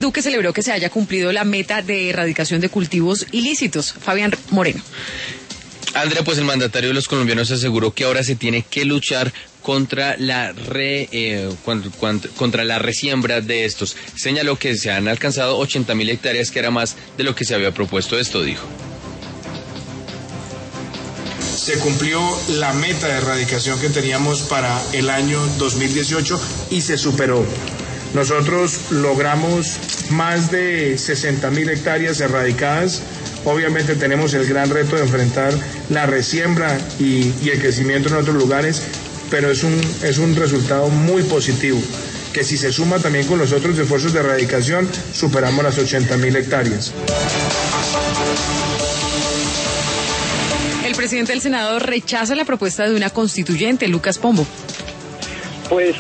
Duque celebró que se haya cumplido la meta de erradicación de cultivos ilícitos. Fabián Moreno. Andrea, pues el mandatario de los colombianos aseguró que ahora se tiene que luchar contra la resiembra de estos. Señaló que se han alcanzado 80.000 hectáreas, que era más de lo que se había propuesto. Esto dijo. Se cumplió la meta de erradicación que teníamos para el año 2018 y se superó. Nosotros logramos más de 60.000 hectáreas erradicadas. Obviamente tenemos el gran reto de enfrentar la resiembra y el crecimiento en otros lugares, pero es un resultado muy positivo, que si se suma también con los otros esfuerzos de erradicación, superamos las 80.000 hectáreas. El presidente del Senado rechaza la propuesta de una constituyente, Lucas Pombo. Pues